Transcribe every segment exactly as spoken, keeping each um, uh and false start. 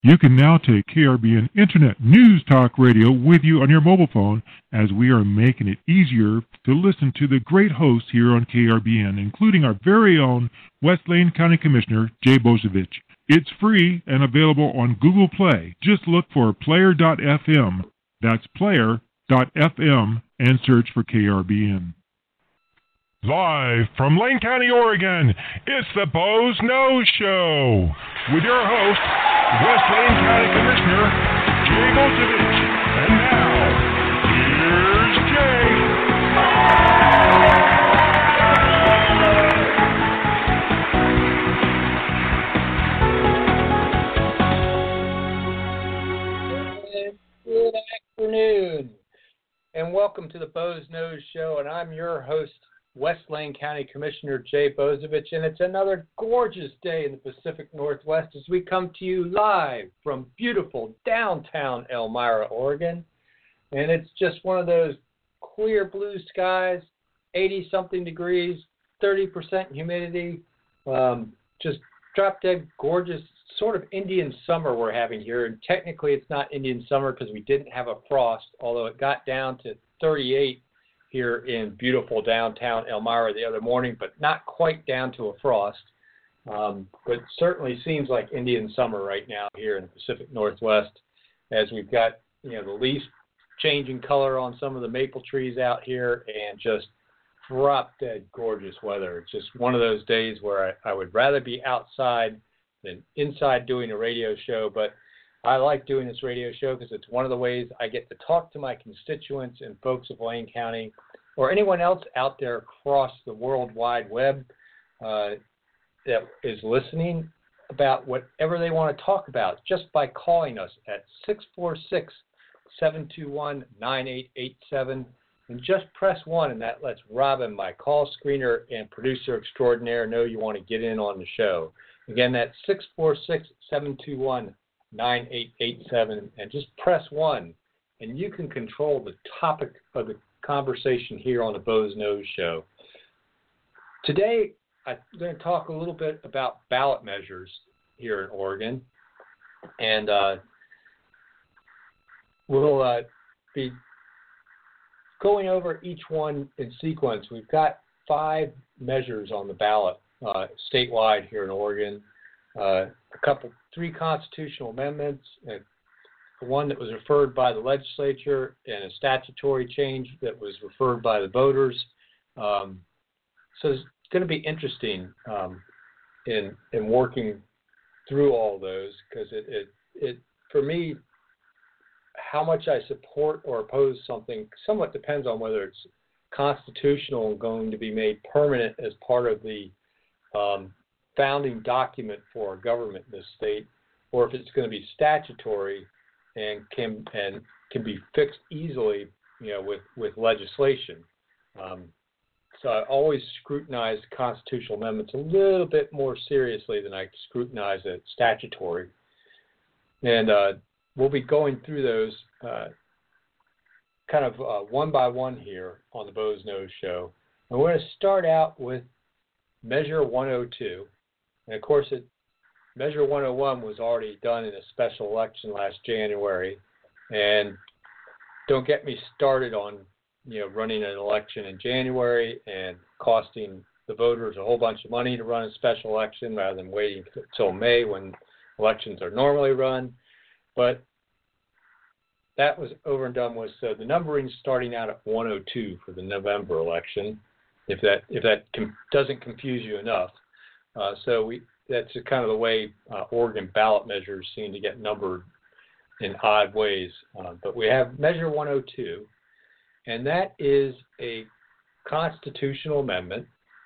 You can now take K R B N Internet News Talk Radio with you on your mobile phone, as we are making it easier to listen to the great hosts here on K R B N, including our very own West Lane County Commissioner, Jay Bozovich. It's free and available on Google Play. Just look for player dot f m. That's player dot f m and search for K R B N. Live from Lane County, Oregon, it's the Boze Noze Show with your host, West Lane County Commissioner Jay Bozovich. And now, here's Jay. Good afternoon, and welcome to the Boze Noze Show, and I'm your host, West Lane County Commissioner Jay Bozovich, and it's another gorgeous day in the Pacific Northwest as we come to you live from beautiful downtown Elmira, Oregon. And it's just one of those clear blue skies, eighty-something degrees, thirty percent humidity, um, just drop-dead gorgeous, sort of Indian summer we're having here. And technically it's not Indian summer because we didn't have a frost, although it got down to thirty-eight here in beautiful downtown Elmira the other morning, but not quite down to a frost. Um, but it certainly seems like Indian summer right now here in the Pacific Northwest, as we've got, you know, the leaves changing color on some of the maple trees out here, and just drop dead gorgeous weather. It's just one of those days where I, I would rather be outside than inside doing a radio show, but I like doing this radio show because it's one of the ways I get to talk to my constituents and folks of Lane County, or anyone else out there across the World Wide Web uh, that is listening, about whatever they want to talk about, just by calling us at six four six, seven two one, nine eight eight seven, and just press one, and that lets Robin, my call screener and producer extraordinaire, know you want to get in on the show. Again, that's six four six, seven two one, nine eight eight seven, and just press one, and you can control the topic of the conversation here on the Boze Noze Show. Today, I'm going to talk a little bit about ballot measures here in Oregon, and uh, we'll uh, be going over each one in sequence. We've got five measures on the ballot uh, statewide here in Oregon. Uh, a couple, three constitutional amendments, uh, one that was referred by the legislature, and a statutory change that was referred by the voters. Um, so it's going to be interesting um, in in working through all those, because it, it it for me, how much I support or oppose something somewhat depends on whether it's constitutional and going to be made permanent as part of the um, founding document for our government in this state, or if it's going to be statutory and can and can be fixed easily, you know, with, with legislation. Um, so I always scrutinize constitutional amendments a little bit more seriously than I scrutinize a statutory. And uh, we'll be going through those uh, kind of uh, one by one here on the Boze Noze Show. And we're going to start out with Measure one oh two. And of course, it, Measure one oh one was already done in a special election last January. And don't get me started on, you know, running an election in January and costing the voters a whole bunch of money to run a special election rather than waiting until May when elections are normally run. But that was over and done with. So the numbering starting out at one oh two for the November election, if that if that com- doesn't confuse you enough. Uh, so we that's kind of the way uh, Oregon ballot measures seem to get numbered in odd ways. Uh, but we have Measure one oh two, and that is a constitutional amendment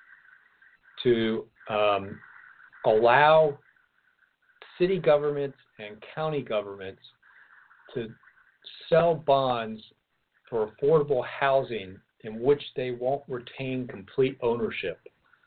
to um, allow city governments and county governments to sell bonds for affordable housing in which they won't retain complete ownership.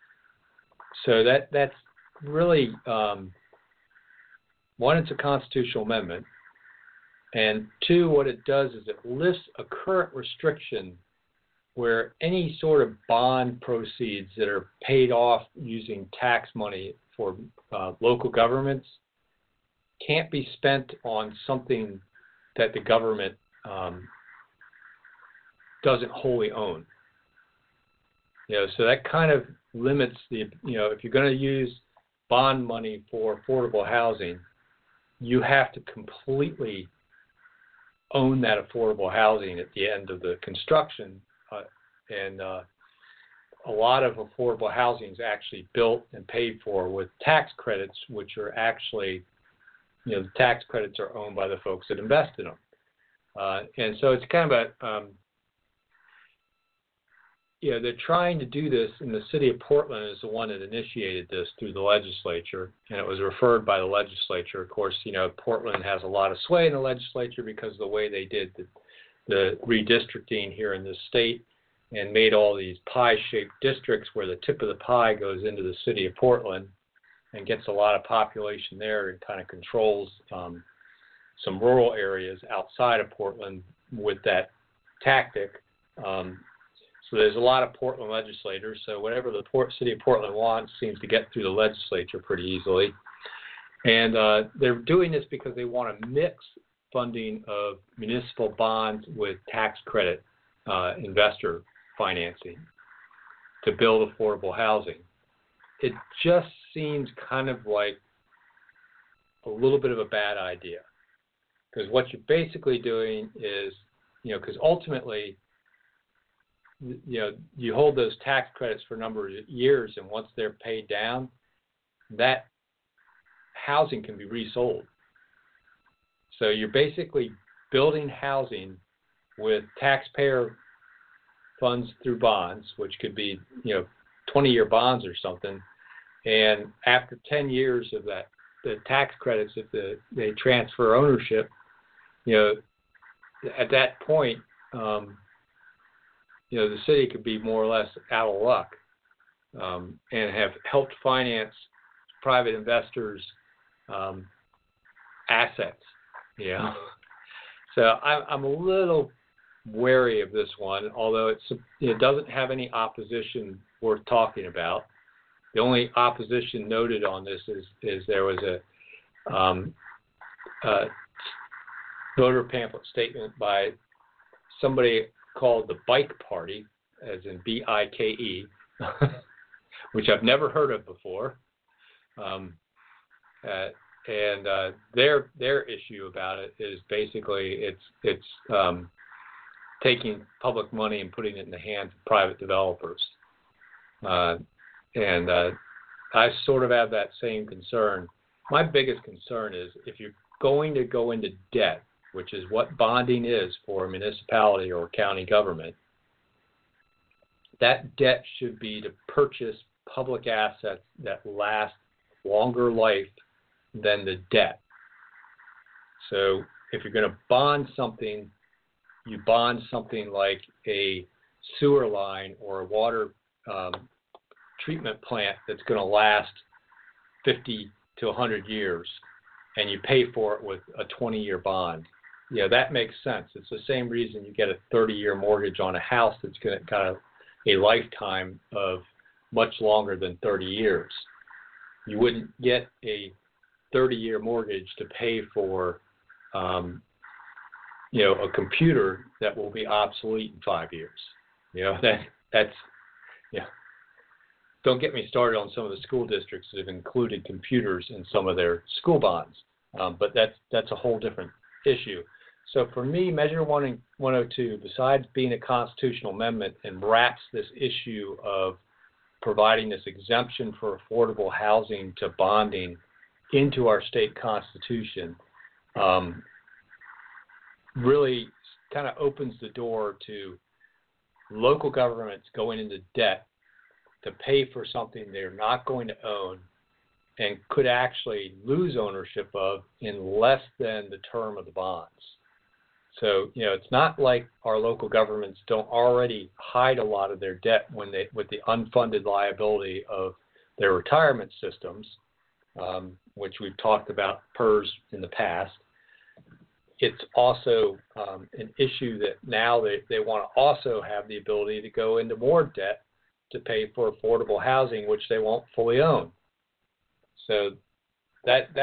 So that that's really, um, one, it's a constitutional amendment, and two, what it does is it lifts a current restriction where any sort of bond proceeds that are paid off using tax money for uh, local governments can't be spent on something that the government um, doesn't wholly own. You know, so that kind of limits the, you know, if you're going to use bond money for affordable housing, you have to completely own that affordable housing at the end of the construction. Uh, and uh, a lot of affordable housing is actually built and paid for with tax credits, which are actually, you know, the tax credits are owned by the folks that invest in them. Uh, and so it's kind of a, um, you know, they're trying to do this, and the city of Portland is the one that initiated this through the legislature, and it was referred by the legislature. Of course, you know, Portland has a lot of sway in the legislature because of the way they did the, the redistricting here in this state and made all these pie-shaped districts where the tip of the pie goes into the city of Portland and gets a lot of population there and kind of controls um, some rural areas outside of Portland with that tactic. Um, So there's a lot of Portland legislators. So whatever the Port city of Portland wants seems to get through the legislature pretty easily. And uh, they're doing this because they want to mix funding of municipal bonds with tax credit uh, investor financing to build affordable housing. It just seems kind of like a little bit of a bad idea, because what you're basically doing is, you know, because ultimately, you know, you hold those tax credits for a number of years, and once they're paid down, that housing can be resold. So you're basically building housing with taxpayer funds through bonds, which could be, you know, twenty-year bonds or something. And after ten years of that, the tax credits, if the, they transfer ownership, you know, at that point, um, you know, the city could be more or less out of luck um, and have helped finance private investors' um, assets, you know. So I, I'm a little wary of this one, although it's, it doesn't have any opposition worth talking about. The only opposition noted on this is, is there was a, um, a voter pamphlet statement by somebody called the Bike Party, as in B I K E, which I've never heard of before. Um, uh, and uh, their their issue about it is basically it's it's um, taking public money and putting it in the hands of private developers. Uh, and uh, I sort of have that same concern. My biggest concern is if you're going to go into debt, which is what bonding is for a municipality or county government, that debt should be to purchase public assets that last longer life than the debt. So if you're going to bond something, you bond something like a sewer line or a water um, treatment plant that's going to last fifty to one hundred years, and you pay for it with a twenty-year bond. You know, that makes sense. It's the same reason you get a thirty-year mortgage on a house that's going to kind of a lifetime of much longer than thirty years. You wouldn't get a thirty-year mortgage to pay for, um, you know, a computer that will be obsolete in five years. You know, that that's, yeah. Don't get me started on some of the school districts that have included computers in some of their school bonds, um, but that's that's a whole different issue. So for me, Measure one oh two, besides being a constitutional amendment and wraps this issue of providing this exemption for affordable housing to bonding into our state constitution, um, really kind of opens the door to local governments going into debt to pay for something they're not going to own and could actually lose ownership of in less than the term of the bonds. So, you know, it's not like our local governments don't already hide a lot of their debt when they, with the unfunded liability of their retirement systems, um, which we've talked about P E R S in the past. It's also um, an issue that now they, they want to also have the ability to go into more debt to pay for affordable housing, which they won't fully own. So that that's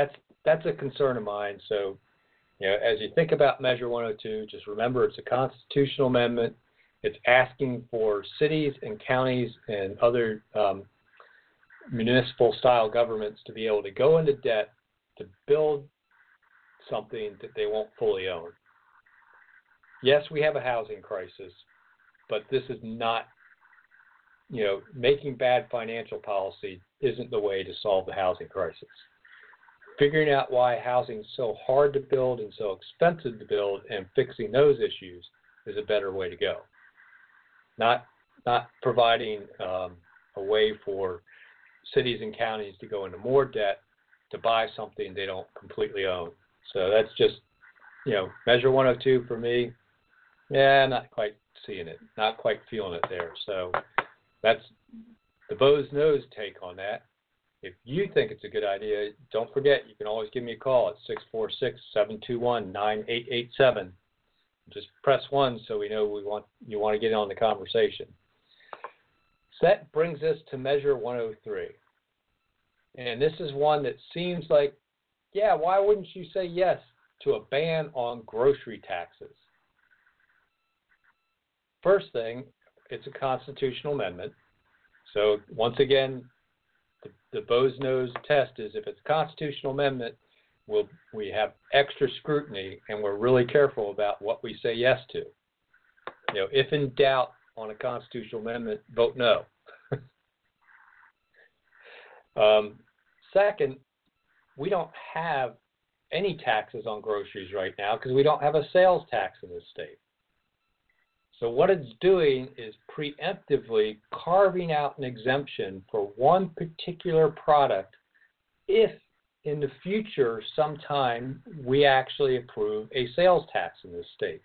that's a concern of mine. So, you know, as you think about Measure one oh two, just remember it's a constitutional amendment. It's asking for cities and counties and other um, municipal-style governments to be able to go into debt to build something that they won't fully own. Yes, we have a housing crisis, but this is not, you know, making bad financial policy isn't the way to solve the housing crisis. Figuring out why housing is so hard to build and so expensive to build and fixing those issues is a better way to go. Not, not providing um, a way for cities and counties to go into more debt to buy something they don't completely own. So that's just, you know, Measure one oh two for me, yeah, not quite seeing it, not quite feeling it there. So that's the Bo's Nose take on that. If you think it's a good idea, don't forget, you can always give me a call at six four six, seven two one, nine eight eight seven. Just press one so we know we want you want to get in on the conversation. So that brings us to Measure one oh three. And this is one that seems like, yeah, why wouldn't you say yes to a ban on grocery taxes? First thing, it's a constitutional amendment. So once again, the, the Bo's Nose test is if it's a constitutional amendment, we'll, we have extra scrutiny and we're really careful about what we say yes to. You know, if in doubt on a constitutional amendment, vote no. um, second, we don't have any taxes on groceries right now because we don't have a sales tax in this state. So what it's doing is preemptively carving out an exemption for one particular product if in the future sometime we actually approve a sales tax in this state.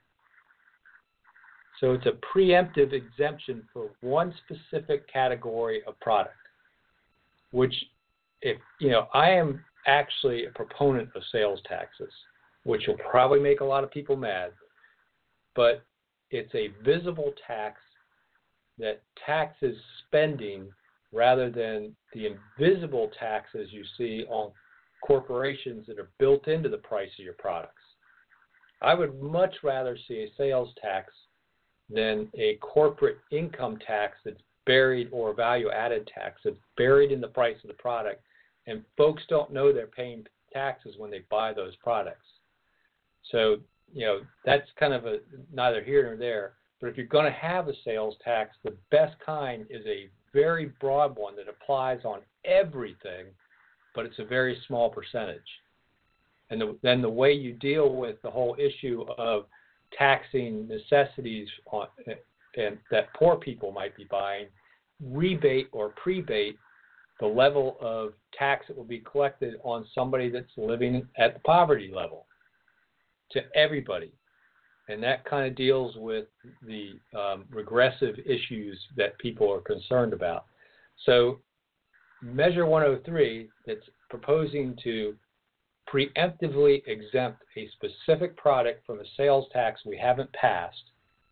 So it's a preemptive exemption for one specific category of product, which if, you know, I am actually a proponent of sales taxes, which will probably make a lot of people mad, but it's a visible tax that taxes spending rather than the invisible taxes you see on corporations that are built into the price of your products. I would much rather see a sales tax than a corporate income tax that's buried, or value-added tax that's buried in the price of the product, and folks don't know they're paying taxes when they buy those products. So, you know, that's kind of a neither here nor there. But if you're going to have a sales tax, the best kind is a very broad one that applies on everything, but it's a very small percentage. And the, then the way you deal with the whole issue of taxing necessities on, and that poor people might be buying, rebate or prebate the level of tax that will be collected on somebody that's living at the poverty level to everybody. And that kind of deals with the um, regressive issues that people are concerned about. So Measure one oh three that's proposing to preemptively exempt a specific product from a sales tax we haven't passed,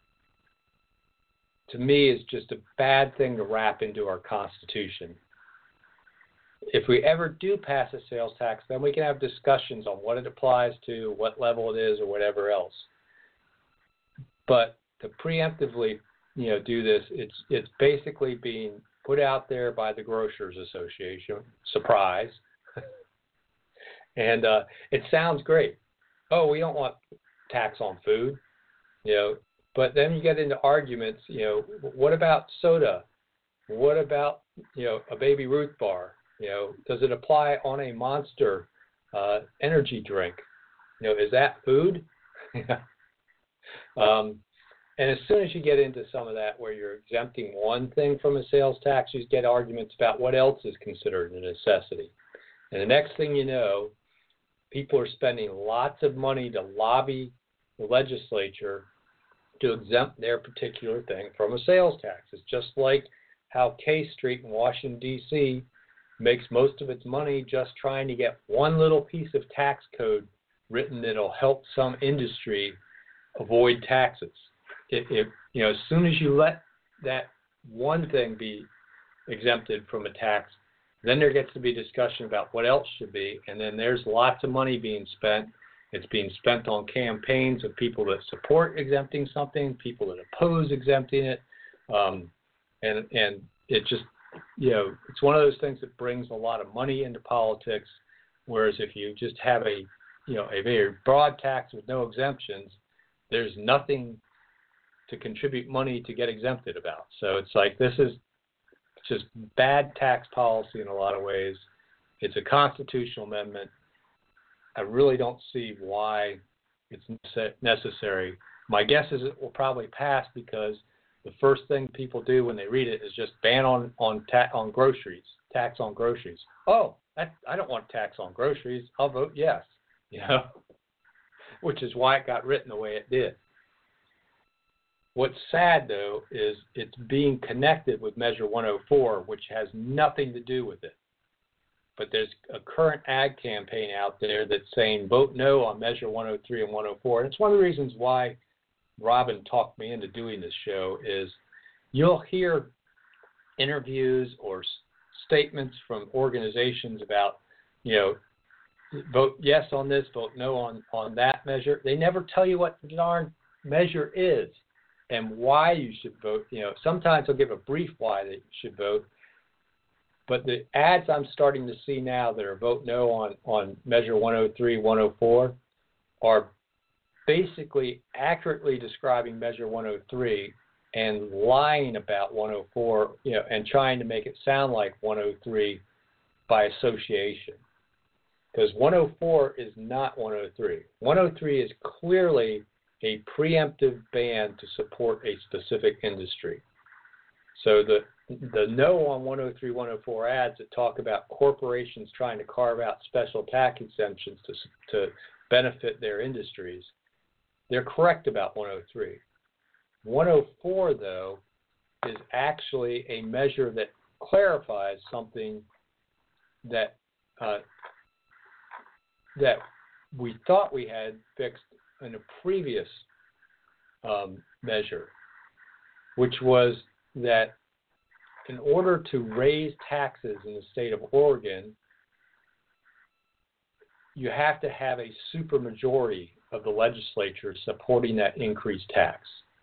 to me is just a bad thing to wrap into our Constitution. If we ever do pass a sales tax, then we can have discussions on what it applies to, what level it is, or whatever else. But to preemptively, you know, do this, it's it's basically being put out there by the Grocers Association. Surprise. And uh, it sounds great. Oh, we don't want tax on food, you know. But then you get into arguments, you know, what about soda? What about, you know, a Baby Ruth bar? You know, does it apply on a Monster uh, energy drink? You know, is that food? um, and as soon as you get into some of that where you're exempting one thing from a sales tax, you get arguments about what else is considered a necessity. And the next thing you know, people are spending lots of money to lobby the legislature to exempt their particular thing from a sales tax. It's just like how K Street in Washington, D C makes most of its money just trying to get one little piece of tax code written that'll help some industry avoid taxes. It, it, you know, as soon as you let that one thing be exempted from a tax, Then there gets to be discussion about what else should be, and then there's lots of money being spent. It's being spent on campaigns of people that support exempting something, people that oppose exempting it, um, and and it just, you know, it's one of those things that brings a lot of money into politics. Whereas if you just have a, you know, a very broad tax with no exemptions, there's nothing to contribute money to get exempted about. So it's like, this is just bad tax policy in a lot of ways. It's a constitutional amendment. I really don't see why it's necessary. My guess is it will probably pass because the first thing people do when they read it is just ban on on ta- on groceries, tax on groceries. Oh, I, I don't want tax on groceries. I'll vote yes. You know, which is why it got written the way it did. What's sad, though, is it's being connected with Measure one oh four, which has nothing to do with it. But there's a current ag campaign out there that's saying vote no on Measure one oh three and one oh four. And it's one of the reasons why Robin talked me into doing this show is you'll hear interviews or s- statements from organizations about, you know, vote yes on this, vote no on, on that measure. They never tell you what the darn measure is and why you should vote. You know, sometimes they'll give a brief why they should vote. But the ads I'm starting to see now that are vote no on, on Measure one oh three, one oh four are basically accurately describing Measure one oh three and lying about one oh four, you know, and trying to make it sound like one oh three by association. Because one oh four is not one oh three. one oh three is clearly a preemptive ban to support a specific industry. So the the no on one oh three, one oh four ads that talk about corporations trying to carve out special tax exemptions to to benefit their industries, they're correct about one oh three. one oh four, though, is actually a measure that clarifies something that uh, that we thought we had fixed in a previous um, measure, which was that in order to raise taxes in the state of Oregon, you have to have a supermajority of the legislature supporting that increased tax.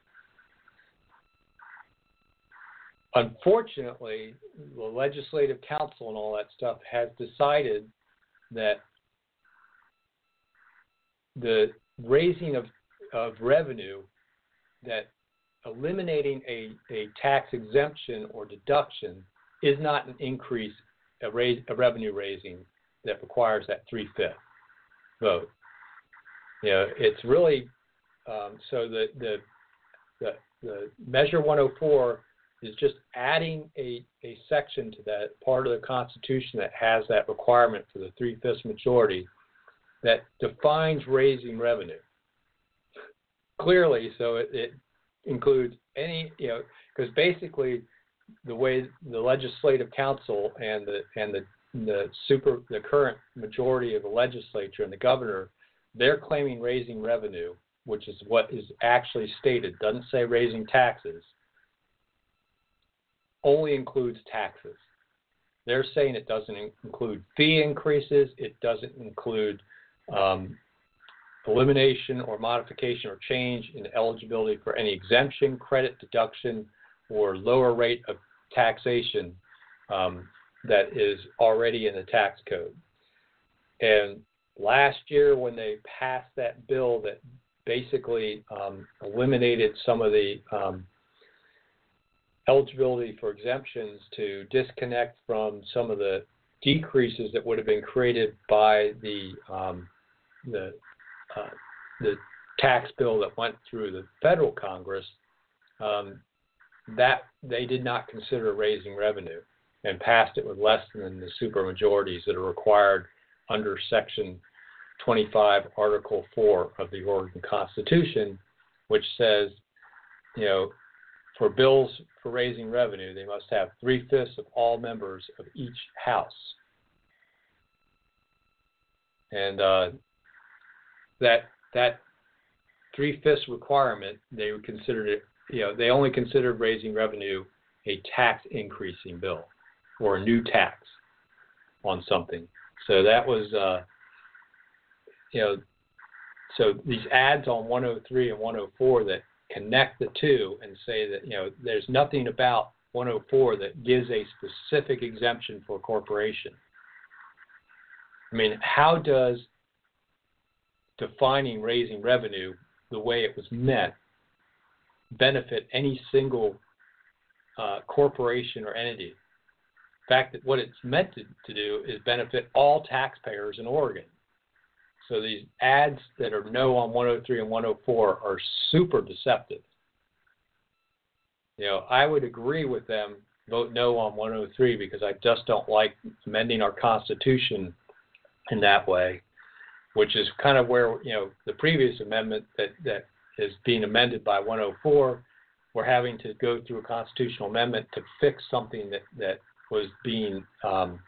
Unfortunately, the Legislative Council and all that stuff has decided that the raising of, of revenue, that eliminating a, a tax exemption or deduction is not an increase, a, raise, a revenue raising that requires that three-fifths vote. You know, it's really, um, so the, the, the, the Measure one oh four is just adding a, a section to that part of the Constitution that has that requirement for the three-fifths majority that defines raising revenue clearly. So it, it includes any, you know, because basically the way the Legislative Council and the and the the super the current majority of the legislature and the governor, they're claiming raising revenue, which is what is actually stated, doesn't say raising taxes, only includes taxes. They're saying it doesn't include fee increases, it doesn't include um, elimination or modification or change in eligibility for any exemption, credit, deduction, or lower rate of taxation um, that is already in the tax code. And last year when they passed that bill that basically um, eliminated some of the um, eligibility for exemptions to disconnect from some of the decreases that would have been created by the um, the uh, the tax bill that went through the federal Congress, um, that they did not consider raising revenue and passed it with less than the supermajorities that are required under Section twenty-five, Article four of the Oregon Constitution, which says, you know, for bills for raising revenue, they must have three-fifths of all members of each house. And uh, that that three-fifths requirement, they considered it, you know, they only considered raising revenue a tax increasing bill or a new tax. on something. So that was, uh, you know, so these ads on one oh three and one oh four that connect the two and say that, you know, there's nothing about one oh four that gives a specific exemption for a corporation. I mean, how does defining raising revenue the way it was meant benefit any single uh, corporation or entity? In fact, that what it's meant to, to do is benefit all taxpayers in Oregon. So these ads that are no on one oh three and one oh four are super deceptive. You know, I would agree with them, vote no on one oh three, because I just don't like amending our Constitution in that way, which is kind of where, you know, the previous amendment that, that is being amended by one oh four, we're having to go through a constitutional amendment to fix something that, that was being um,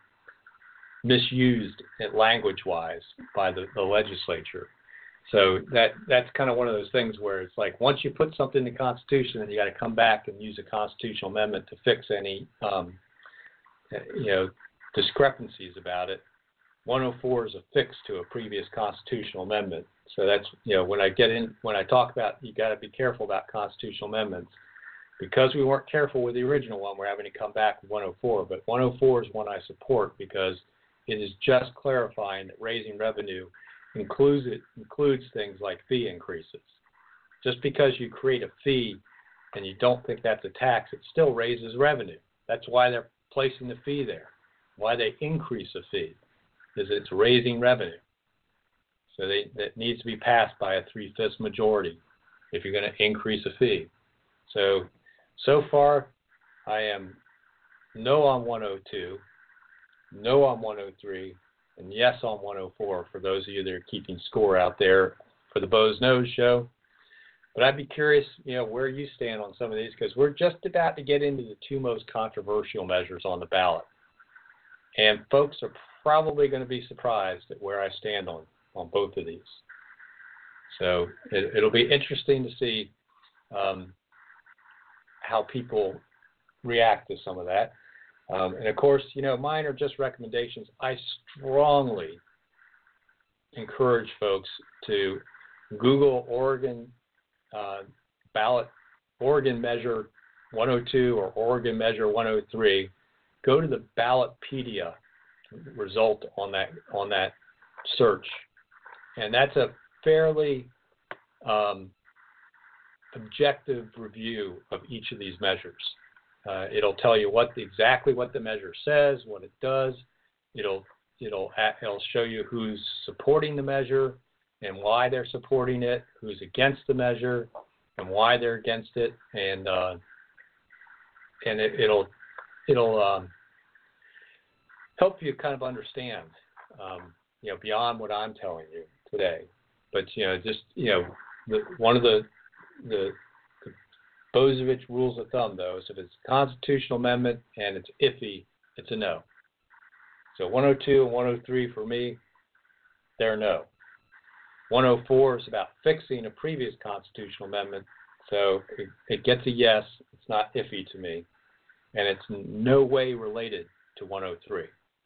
misused language-wise by the, the legislature. So that that's kind of one of those things where it's like, once you put something in the Constitution, then you got to come back and use a constitutional amendment to fix any, um, you know, discrepancies about it. one oh four is a fix to a previous constitutional amendment. So that's, you know, when I get in, when I talk about, you got to be careful about constitutional amendments. Because we weren't careful with the original one, we're having to come back with one oh four. But one oh four is one I support because it is just clarifying that raising revenue includes it includes things like fee increases. Just because you create a fee and you don't think that's a tax, it still raises revenue. That's why they're placing the fee there. Why they increase a fee is it's raising revenue. So they, that needs to be passed by a three-fifths majority if you're going to increase a fee. So, so far, I am no on one oh two, no on one oh three, and yes on one oh four for those of you that are keeping score out there for the Bo's Nose show. But I'd be curious, you know, where you stand on some of these, because we're just about to get into the two most controversial measures on the ballot. And folks are probably going to be surprised at where I stand on, on both of these. So it, it'll be interesting to see um, how people react to some of that. Um, and of course, you know, mine are just recommendations. I strongly encourage folks to Google Oregon uh, ballot, Oregon Measure one oh two or Oregon Measure one oh three. Go to the Ballotpedia result on that on that search, and that's a fairly um, objective review of each of these measures. Uh, it'll tell you what the, exactly what the measure says, what it does. It'll it'll it'll show you who's supporting the measure and why they're supporting it, who's against the measure and why they're against it, and uh, and it, it'll it'll um, help you kind of understand, um, you know, beyond what I'm telling you today. But you know, just you know, the, one of the the Bozevich rules of thumb, though, is if it's a constitutional amendment and it's iffy, it's a no. So one oh two and one oh three for me, they're no. one oh four is about fixing a previous constitutional amendment, so it, it gets a yes. It's not iffy to me, and it's in no way related to one oh three.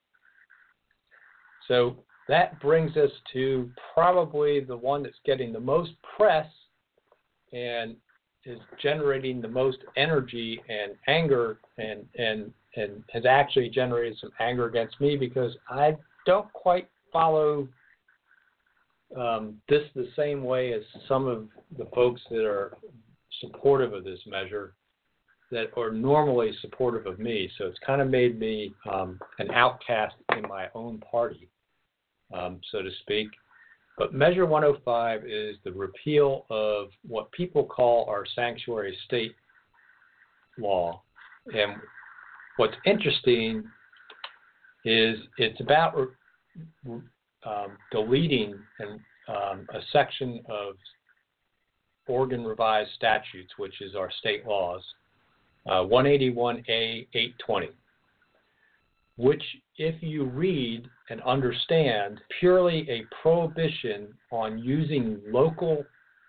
So that brings us to probably the one that's getting the most press and is generating the most energy and anger, and, and, and has actually generated some anger against me because I don't quite follow um, this the same way as some of the folks that are supportive of this measure that are normally supportive of me. So it's kind of made me um, an outcast in my own party, um, so to speak. But Measure one oh five is the repeal of what people call our sanctuary state law. And what's interesting is it's about um, deleting an, um, a section of Oregon Revised Statutes, which is our state laws, uh, one eighty-one A eight twenty, which, if you read and understand, purely a prohibition on using local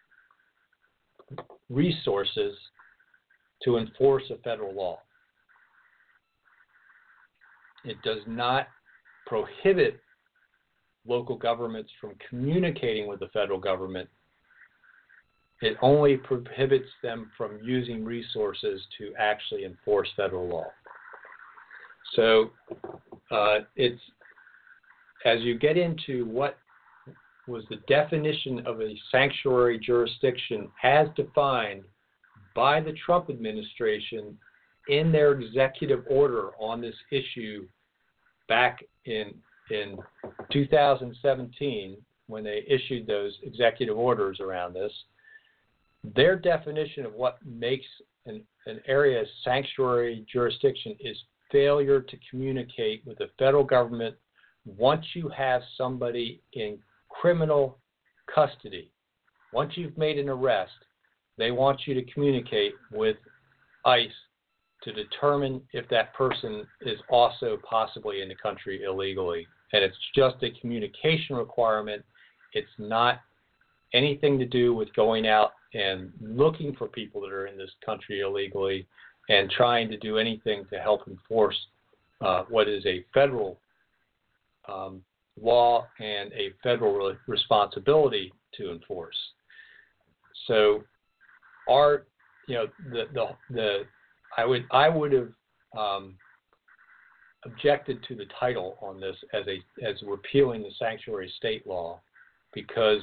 resources to enforce a federal law. It does not prohibit local governments from communicating with the federal government. It only prohibits them from using resources to actually enforce federal law. So uh, it's, as you get into what was the definition of a sanctuary jurisdiction as defined by the Trump administration in their executive order on this issue back in in two thousand seventeen, when they issued those executive orders around this, their definition of what makes an, an area sanctuary jurisdiction is failure to communicate with the federal government once you have somebody in criminal custody. Once you've made an arrest, they want you to communicate with ICE to determine if that person is also possibly in the country illegally. And it's just a communication requirement. It's not anything to do with going out and looking for people that are in this country illegally and trying to do anything to help enforce uh, what is a federal um, law and a federal responsibility to enforce. So, our, you know, the the the I would I would have um, objected to the title on this as a as repealing the sanctuary state law, because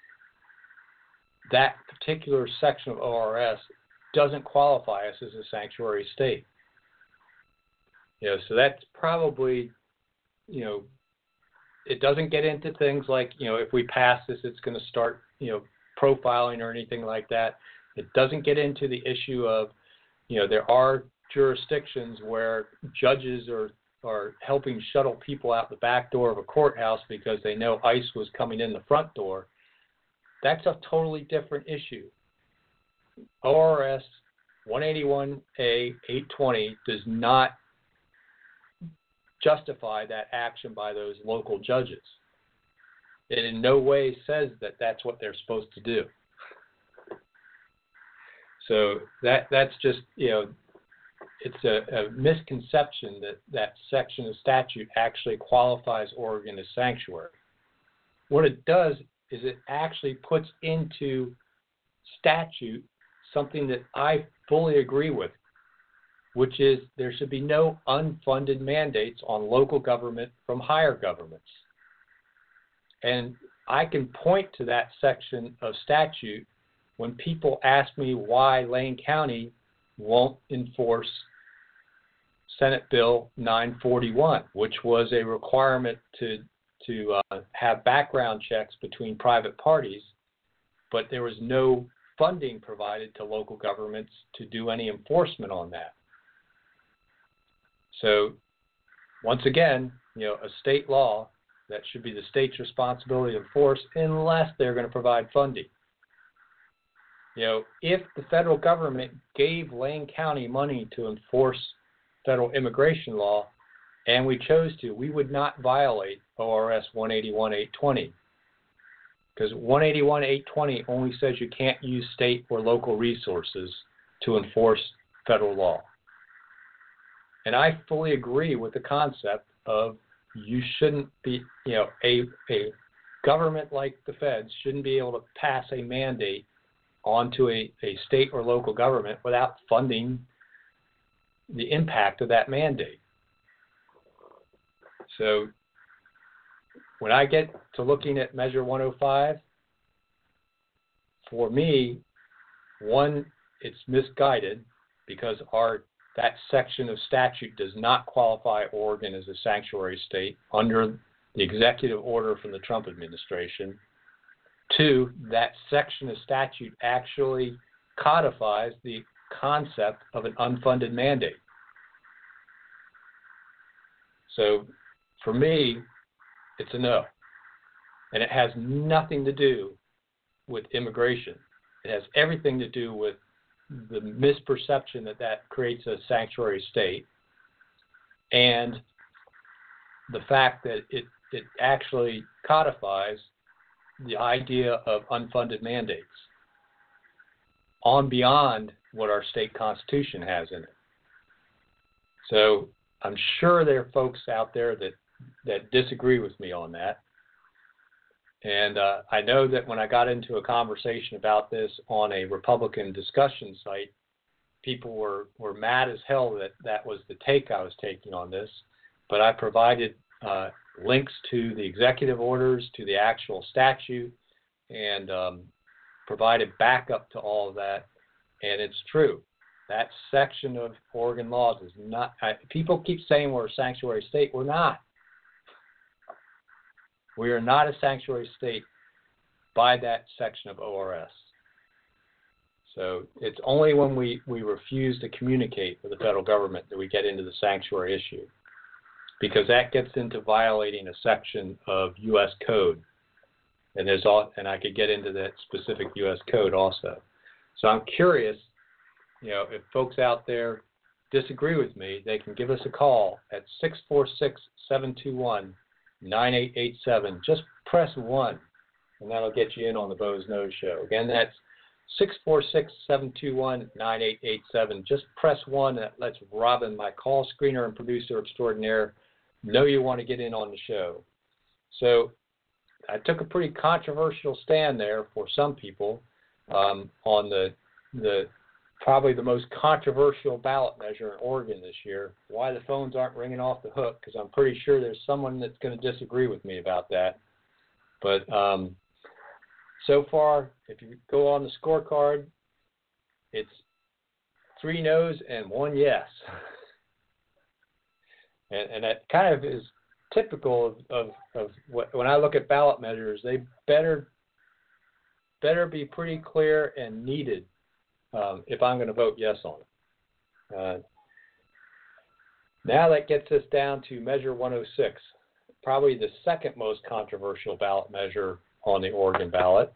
that particular section of O R S doesn't qualify us as a sanctuary state. You know, so that's probably, you know, it doesn't get into things like, you know, if we pass this, it's going to start, you know, profiling or anything like that. It doesn't get into the issue of, you know, there are jurisdictions where judges are, are helping shuttle people out the back door of a courthouse because they know ICE was coming in the front door. That's a totally different issue. O R S one eighty-one A eight twenty does not justify that action by those local judges. It in no way says that that's what they're supposed to do. So that that's just, you know, it's a, a misconception that that section of statute actually qualifies Oregon as sanctuary. What it does is it actually puts into statute something that I fully agree with, which is there should be no unfunded mandates on local government from higher governments. And I can point to that section of statute when people ask me why Lane County won't enforce Senate Bill nine forty-one, which was a requirement to to uh, have background checks between private parties, but there was no funding provided to local governments to do any enforcement on that. So, once again, you know, a state law that should be the state's responsibility to enforce unless they're going to provide funding. You know, if the federal government gave Lane County money to enforce federal immigration law, and we chose to, we would not violate O R S one eighty-one eight twenty. Because one eighty-one eight twenty only says you can't use state or local resources to enforce federal law. And I fully agree with the concept of you shouldn't be, you know, a, a government like the feds shouldn't be able to pass a mandate onto a, a state or local government without funding the impact of that mandate. So when I get to looking at Measure one oh five, for me, one, it's misguided because our that section of statute does not qualify Oregon as a sanctuary state under the executive order from the Trump administration. Two, that section of statute actually codifies the concept of an unfunded mandate. So for me, it's a no. And it has nothing to do with immigration. It has everything to do with the misperception that that creates a sanctuary state and the fact that it, it actually codifies the idea of unfunded mandates on beyond what our state constitution has in it. So I'm sure there are folks out there that that disagree with me on that. And uh, I know that when I got into a conversation about this on a Republican discussion site, people were, were mad as hell that that was the take I was taking on this. But I provided uh, links to the executive orders, to the actual statute, and um, provided backup to all of that. And it's true. That section of Oregon laws is not, I, people keep saying we're a sanctuary state. We're not. We are not a sanctuary state by that section of O R S. So it's only when we, we refuse to communicate with the federal government that we get into the sanctuary issue, because that gets into violating a section of U S code. And there's all, and I could get into that specific U S code also. So I'm curious, you know, if folks out there disagree with me, they can give us a call at six four six, seven two one, nine eight eight seven. Just press one, and that'll get you in on the Bo's Nose Show. Again, that's six four six, seven two one, nine eight eight seven. Just press one. That lets Robin, my call screener and producer extraordinaire, know you want to get in on the show. So I took a pretty controversial stand there for some people um, on the the probably the most controversial ballot measure in Oregon this year. Why the phones aren't ringing off the hook, because I'm pretty sure there's someone that's going to disagree with me about that. But um, so far, if you go on the scorecard, it's three no's and one yes. and, and that kind of is typical of, of, of what, when I look at ballot measures, they better better be pretty clear and needed um, if I'm going to vote yes on it. Uh, now that gets us down to Measure one oh six, probably the second most controversial ballot measure on the Oregon ballot.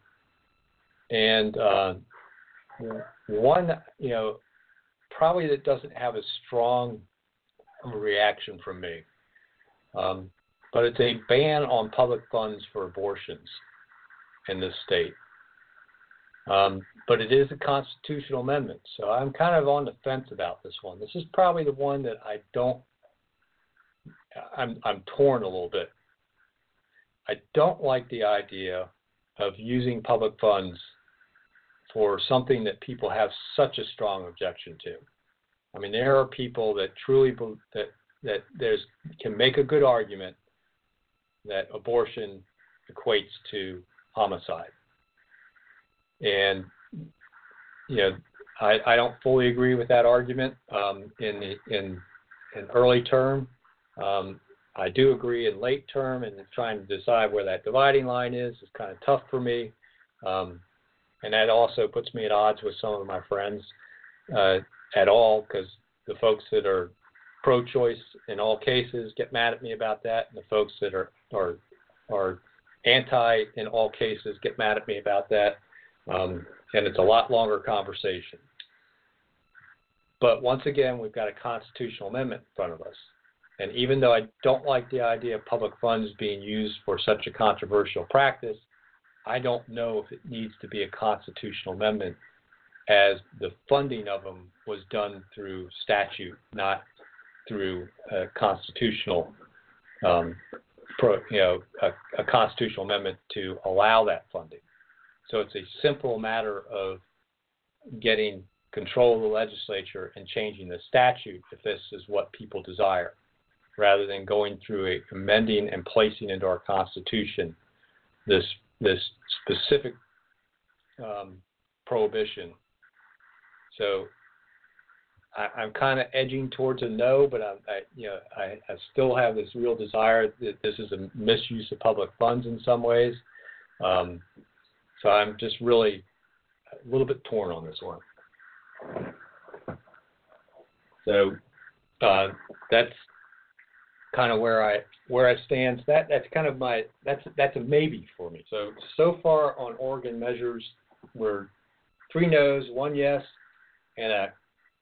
And uh, one, you know, probably that doesn't have a strong reaction from me. Um, but it's a ban on public funds for abortions in this state. Um, but it is a constitutional amendment, so I'm kind of on the fence about this one. This is probably the one that I don't, I'm, I'm torn a little bit. I don't like the idea of using public funds for something that people have such a strong objection to. I mean, there are people that truly believe that that there's can make a good argument that abortion equates to homicide. And, you know, I, I don't fully agree with that argument um, in, the, in in early term. Um, I do agree in late term, and trying to decide where that dividing line is is kind of tough for me. Um, and that also puts me at odds with some of my friends uh, at all, because the folks that are pro-choice in all cases get mad at me about that, and the folks that are are are anti in all cases get mad at me about that. Um, and it's a lot longer conversation. But once again, we've got a constitutional amendment in front of us. And even though I don't like the idea of public funds being used for such a controversial practice, I don't know if it needs to be a constitutional amendment, as the funding of them was done through statute, not through a constitutional, um, pro, you know, a, a constitutional amendment to allow that funding. So it's a simple matter of getting control of the legislature and changing the statute if this is what people desire, rather than going through a amending and placing into our Constitution this this specific um, prohibition. So I, I'm kind of edging towards a no, but I'm, I, you know, I, I still have this real desire that this is a misuse of public funds in some ways. Um, so I'm just really a little bit torn on this one. So uh, that's kind of where I where I stand. So that that's kind of my that's that's a maybe for me. So so far on Oregon measures, we're three no's, one yes, and a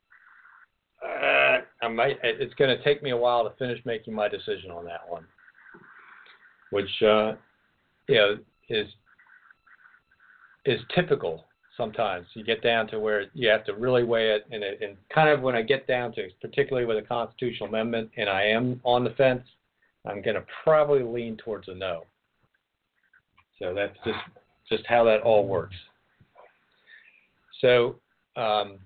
uh, I might. It's going to take me a while to finish making my decision on that one, which uh, you know is is typical. Sometimes you get down to where you have to really weigh it, and, it, and kind of when I get down to, particularly with a constitutional amendment, and I am on the fence, I'm going to probably lean towards a no. So that's just just how that all works. So um,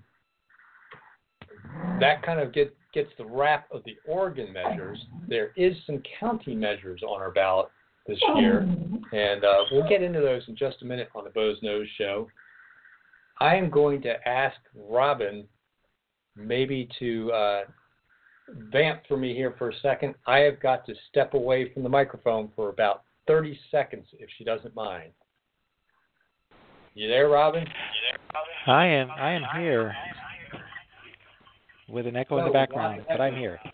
that kind of get, gets the wrap of the Oregon measures. There is some county measures on our ballot this year, and uh, we'll get into those in just a minute on the Bo's Nose Show. I am going to ask Robin maybe to uh, vamp for me here for a second. I have got to step away from the microphone for about thirty seconds, if she doesn't mind. You there, Robin? I am. I am here with an echo in the background, but I'm here.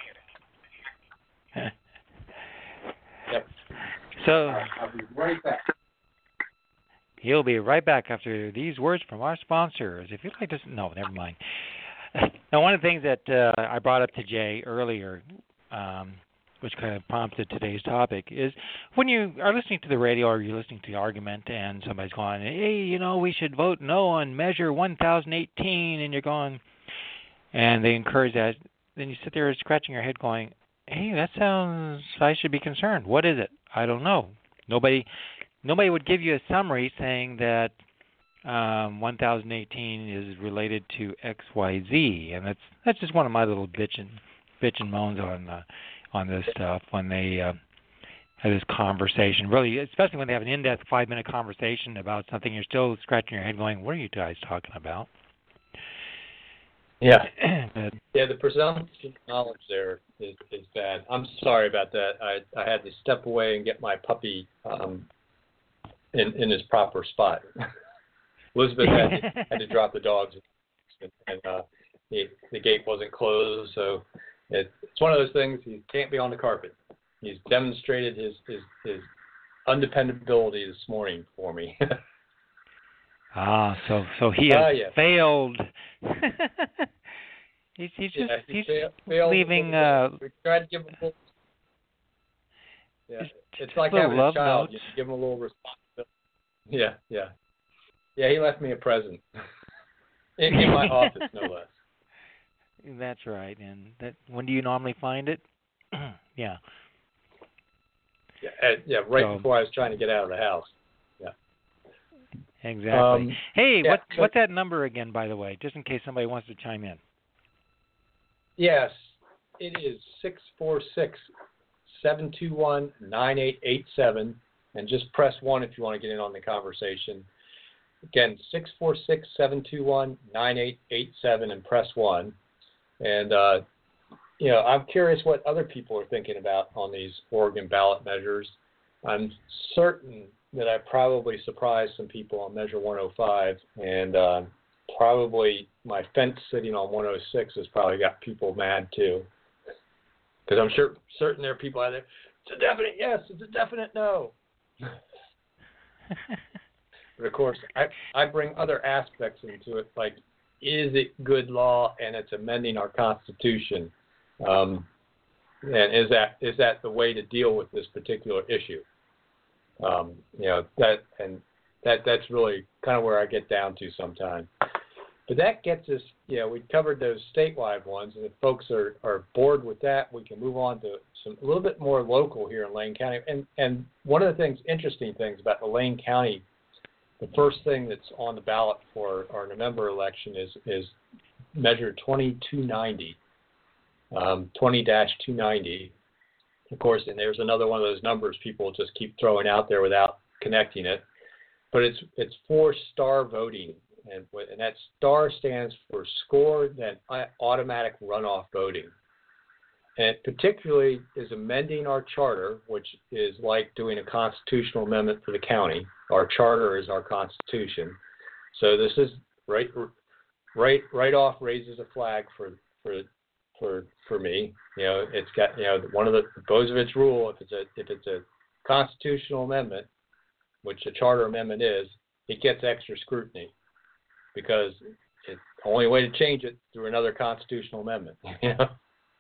Yep. So I'll be right back. He'll be right back after these words from our sponsors. If you'd like to, no, never mind. Now, one of the things that uh, I brought up to Jay earlier, um, which kind of prompted today's topic, is when you are listening to the radio or you're listening to the argument and somebody's going, hey, you know, we should vote no on Measure one thousand eighteen, and you're going, and they encourage that, then you sit there scratching your head going, hey, that sounds, I should be concerned. What is it? I don't know. Nobody nobody would give you a summary saying that um, one thousand eighteen is related to X Y Z, and that's that's just one of my little bitch and, bitch and moans on uh, on this stuff when they uh, have this conversation. Really, especially when they have an in-depth five-minute conversation about something, you're still scratching your head going, what are you guys talking about? Yeah. Yeah, the presumption of knowledge there is, is bad. I'm sorry about that. I I had to step away and get my puppy um, in in his proper spot. Elizabeth had to, had to drop the dogs, and uh, the the gate wasn't closed, so it, it's one of those things. He can't be on the carpet. He's demonstrated his his, his undependability this morning for me. Ah, so so he has uh, yeah. failed. he's he's just yeah, he he's failed, failed leaving. Uh, we tried to give him a little. Yeah, just, it's like little having a love child. notes. You give him a little responsibility. Yeah, yeah, yeah. He left me a present in, in my office, no less. That's right. And that when do you normally find it? yeah. Yeah, uh, yeah. Right so, before I was trying to get out of the house. Exactly. Um, hey, yeah, what so, what's that number again, by the way, just in case somebody wants to chime in? Yes, it is six four six, seven two one, nine eight eight seven, and just press one if you want to get in on the conversation. Again, six four six, seven two one, nine eight eight seven, and press one. And, uh, you know, I'm curious what other people are thinking about on these Oregon ballot measures. I'm certain that I probably surprised some people on Measure one oh five, and uh, probably my fence sitting on one oh six has probably got people mad too. Because I'm sure certain there are people out there, it's a definite yes, it's a definite no. But of course, I, I bring other aspects into it, like, is it good law and it's amending our Constitution? Um, and is that is that the way to deal with this particular issue? Um, you know, that and that that's really kind of where I get down to sometimes. But that gets us, you know, we covered those statewide ones, and if folks are, are bored with that, we can move on to some a little bit more local here in Lane County. And and one of the things, interesting things about the Lane County, the first thing that's on the ballot for our November election is is Measure twenty-two ninety, um, twenty dash two ninety. Of course, and there's another one of those numbers people just keep throwing out there without connecting it. But it's it's for star voting, and, and that star stands for score, then automatic runoff voting. And it particularly is amending our charter, which is like doing a constitutional amendment for the county. Our charter is our Constitution. So this is right right right off raises a flag for for for for me. You know, it's got, you know, one of the, the Bozovich rule, if it's a if it's a constitutional amendment, which a charter amendment is, it gets extra scrutiny because it's the only way to change it through another constitutional amendment. You know?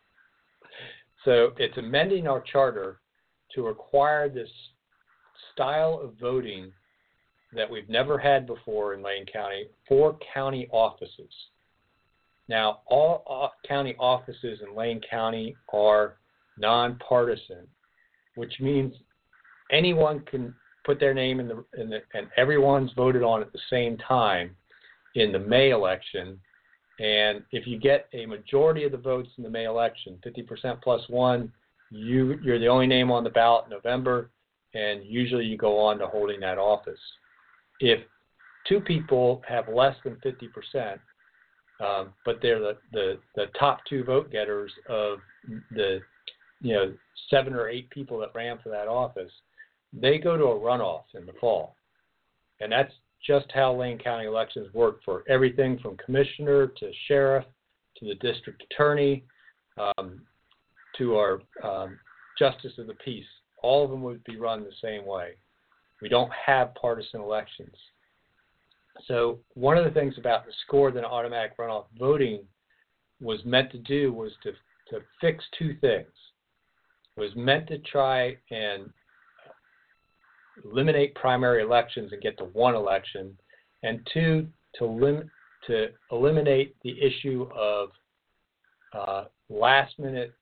So it's amending our charter to require this style of voting that we've never had before in Lane County for county offices. Now, all county offices in Lane County are nonpartisan, which means anyone can put their name in the, in the and everyone's voted on at the same time in the May election. And if you get a majority of the votes in the May election, fifty percent plus one, you, you're the only name on the ballot in November, and usually you go on to holding that office. If two people have less than fifty percent, um, but they're the, the, the top two vote getters of the you know seven or eight people that ran for that office, they go to a runoff in the fall. And that's just how Lane County elections work for everything from commissioner to sheriff to the district attorney um, to our um, justice of the peace. All of them would be run the same way. We don't have partisan elections. So one of the things about the score then automatic runoff voting was meant to do was to, to fix two things. It was meant to try and eliminate primary elections and get to one election, and two, to lim- to eliminate the issue of uh, last-minute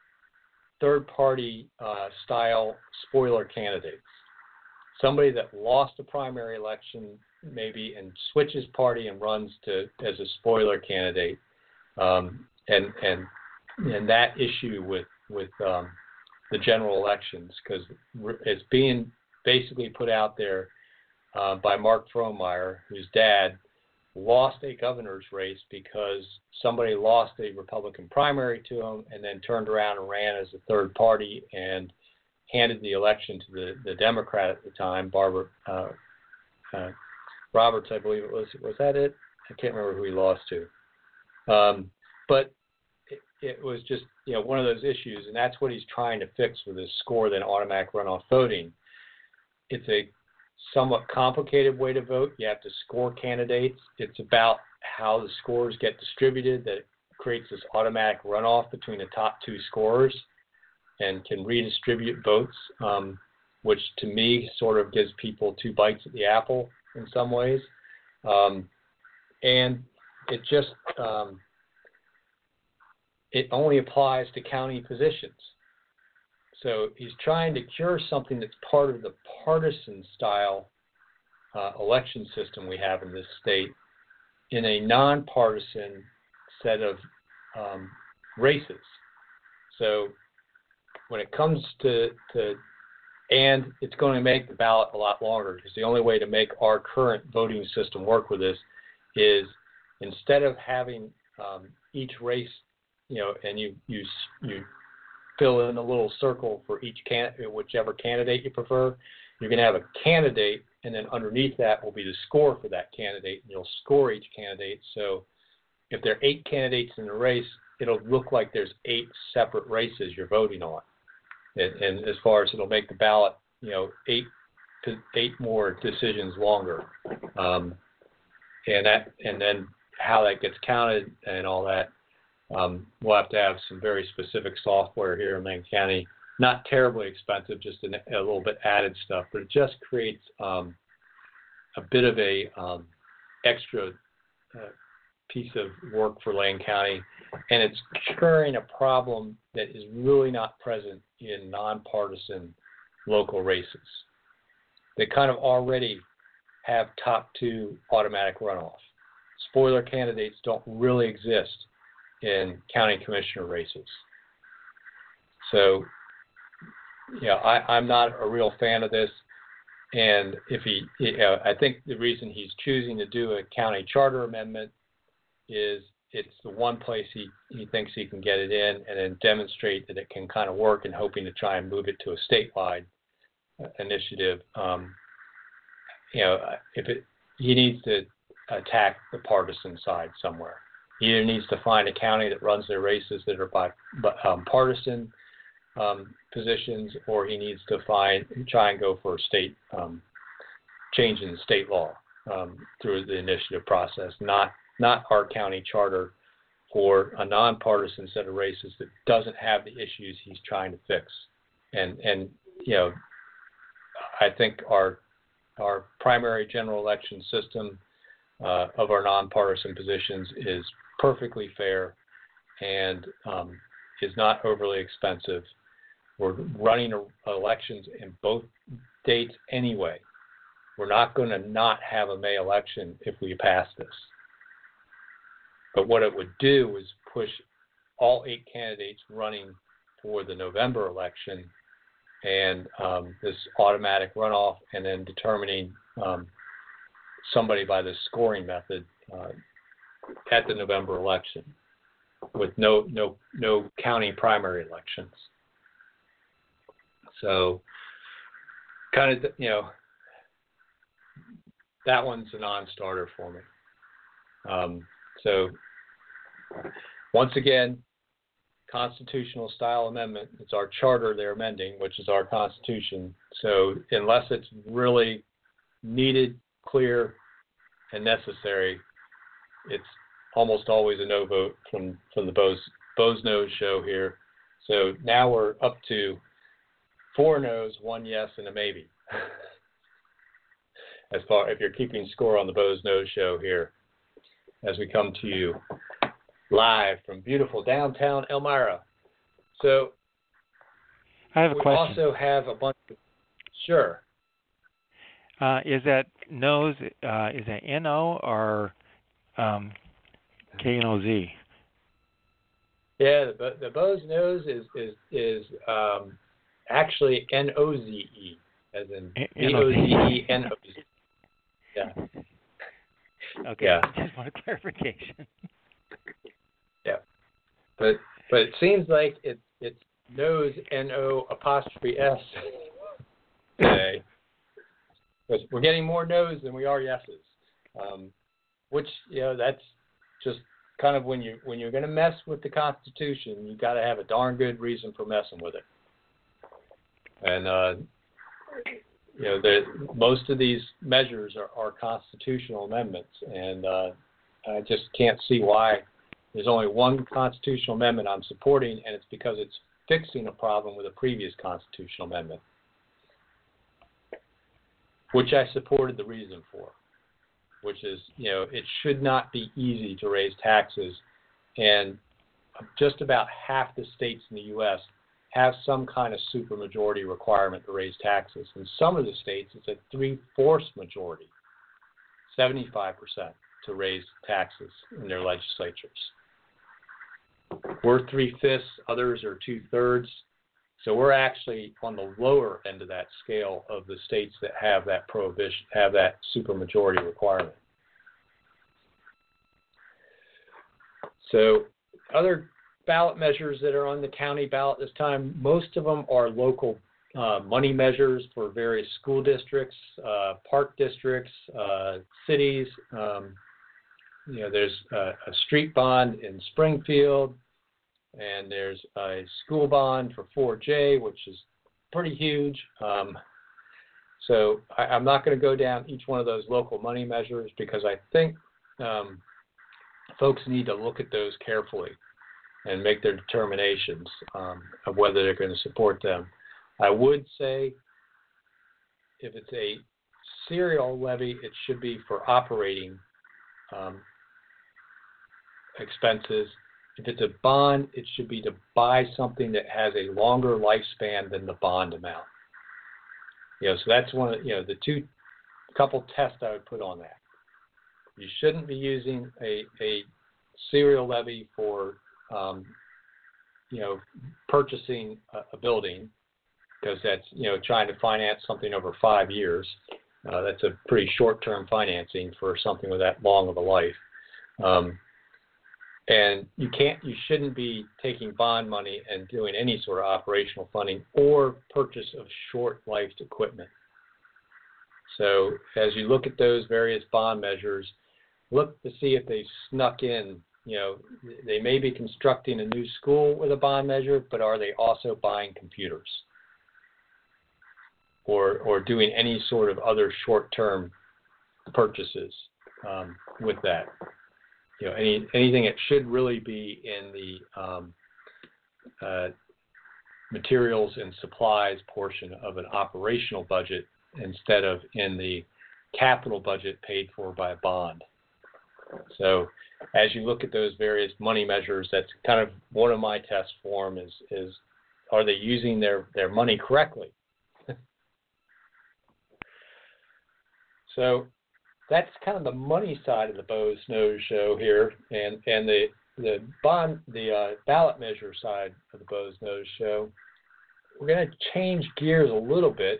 third-party uh, style spoiler candidates. Somebody that lost a primary election maybe and switches party and runs to as a spoiler candidate, um, and and and that issue with with um, the general elections, because it's being basically put out there uh, by Mark Frohnmeyer, whose dad lost a governor's race because somebody lost a Republican primary to him and then turned around and ran as a third party and handed the election to the, the Democrat at the time, Barbara uh, uh, Roberts, I believe it was. Was that it? I can't remember who he lost to. Um, but it, it was just you know one of those issues, and that's what he's trying to fix with his score then automatic runoff voting. It's a somewhat complicated way to vote. You have to score candidates. It's about how the scores get distributed that creates this automatic runoff between the top two scorers and can redistribute votes, um, which to me sort of gives people two bites at the apple in some ways. Um, and it just, um, it only applies to county positions. So he's trying to cure something that's part of the partisan style uh, election system we have in this state in a nonpartisan set of um, races. So when it comes to, to, and it's going to make the ballot a lot longer, because the only way to make our current voting system work with this is instead of having um, each race, you know, and you you you fill in a little circle for each candidate, whichever candidate you prefer. You're going to have a candidate, and then underneath that will be the score for that candidate, and you'll score each candidate. So if there are eight candidates in the race, it'll look like there's eight separate races you're voting on. And, and as far as it'll make the ballot, you know, eight eight more decisions longer. Um, and that, and then how that gets counted and all that. Um, we'll have to have some very specific software here in Lane County. Not terribly expensive, just an, a little bit added stuff, but it just creates um, a bit of a um, extra uh, piece of work for Lane County, and it's curing a problem that is really not present in nonpartisan local races. They kind of already have top two automatic runoff. Spoiler candidates don't really exist in county commissioner races. So, yeah, I, I'm not a real fan of this. And if he, you know, I think the reason he's choosing to do a county charter amendment is it's the one place he, he thinks he can get it in and then demonstrate that it can kind of work, and hoping to try and move it to a statewide initiative. Um, you know, if it, he needs to attack the partisan side somewhere. He either needs to find a county that runs their races that are by um, partisan um, positions, or he needs to find try and go for a state um, change in the state law um, through the initiative process, not not our county charter for a nonpartisan set of races that doesn't have the issues he's trying to fix. And and you know, I think our our primary general election system uh, of our nonpartisan positions is perfectly fair and um, is not overly expensive. We're running elections in both states anyway. We're not going to not have a May election if we pass this. But what it would do is push all eight candidates running for the November election and um, this automatic runoff, and then determining um, somebody by the scoring method uh, at the November election, with no no no county primary elections. So, kind of, you know, that one's a non-starter for me. Um, so, once again, constitutional style amendment. It's our charter they're amending, which is our Constitution. So, unless it's really needed, clear, and necessary, it's almost always a no vote from, from the Bo's, Bo's Nose show here. So now we're up to four no's, one yes, and a maybe. As far if you're keeping score on the Bo's Nose show here, as we come to you live from beautiful downtown Elmira. So I have a we question. also have a bunch of sure. Uh, is that nose? Uh, is that N O or um, K N O Z? Yeah, the the Bo's Nose is is is um, actually N O Z E, as in B O Z E N O Z. Yeah. Okay. Yeah. Just want a clarification. Yeah. But but it seems like it it's nose N O apostrophe S today. Because we're getting more no's than we are yeses. Um, which, you know, that's just kind of when you when you're going to mess with the Constitution, you got to have a darn good reason for messing with it. And uh, you know, the, most of these measures are, are constitutional amendments, and uh, I just can't see why there's only one constitutional amendment I'm supporting, and it's because it's fixing a problem with a previous constitutional amendment, which I supported the reason for, which is, you know, it should not be easy to raise taxes, and just about half the states in the U S have some kind of supermajority requirement to raise taxes. In some of the states, it's a three-fourths majority, seventy-five percent, to raise taxes in their legislatures. We're three-fifths, others are two-thirds. So we're actually on the lower end of that scale of the states that have that prohibition, have that supermajority requirement. So other ballot measures that are on the county ballot this time, most of them are local uh, money measures for various school districts, uh, park districts, uh, cities. Um, you know, there's a, a street bond in Springfield, and there's a school bond for four J, which is pretty huge. Um, so I, I'm not going to go down each one of those local money measures because I think um, folks need to look at those carefully and make their determinations um, of whether they're going to support them. I would say if it's a serial levy, it should be for operating um, expenses. If it's a bond, it should be to buy something that has a longer lifespan than the bond amount. You know, so that's one of, you know, the two couple tests I would put on that. You shouldn't be using a, a serial levy for Um, you know, purchasing a, a building, because that's, you know, trying to finance something over five years. Uh, that's a pretty short-term financing for something with that long of a life. Um, and you can't, you shouldn't be taking bond money and doing any sort of operational funding or purchase of short-lived equipment. So as you look at those various bond measures, look to see if they snuck in. You know, they may be constructing a new school with a bond measure, but are they also buying computers or or doing any sort of other short-term purchases um, with that? You know, any anything that should really be in the um, uh, materials and supplies portion of an operational budget instead of in the capital budget paid for by a bond. So as you look at those various money measures, that's kind of one of my tests for them is, is are they using their, their money correctly? So that's kind of the money side of the Boze Noze show here, and, and the the bond the uh, ballot measure side of the Boze Noze show. We're going to change gears a little bit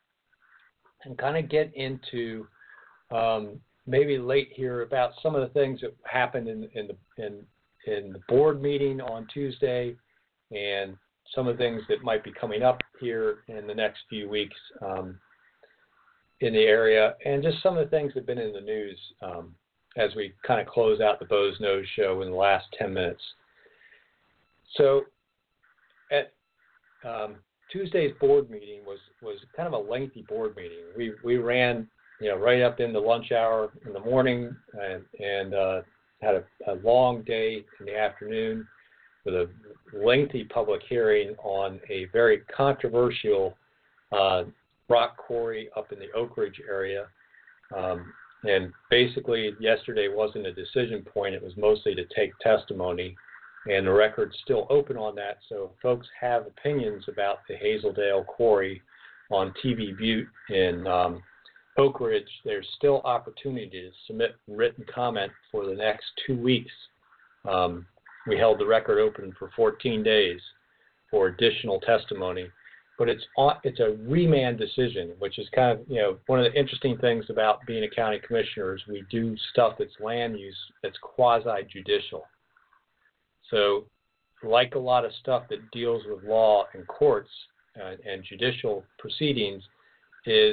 and kind of get into um, maybe late here about some of the things that happened in, in the in in the board meeting on Tuesday, and some of the things that might be coming up here in the next few weeks um, in the area, and just some of the things that have been in the news um, as we kind of close out the Boze Noze show in the last ten minutes. So at um, Tuesday's board meeting was, was kind of a lengthy board meeting. We we ran you know right up in the lunch hour in the morning and, and uh, had a, a long day in the afternoon with a lengthy public hearing on a very controversial uh, rock quarry up in the Oak Ridge area. Um, and basically yesterday wasn't a decision point, it was mostly to take testimony, and the record's still open on that, so folks have opinions about the Hazeldale quarry on T V Butte in um, Oak Ridge. There's still opportunity to submit written comment for the next two weeks. Um, we held the record open for fourteen days for additional testimony. But it's on, it's a remand decision, which is kind of, you know, one of the interesting things about being a county commissioner is we do stuff that's land use that's quasi-judicial. So like a lot of stuff that deals with law and courts uh, and judicial proceedings is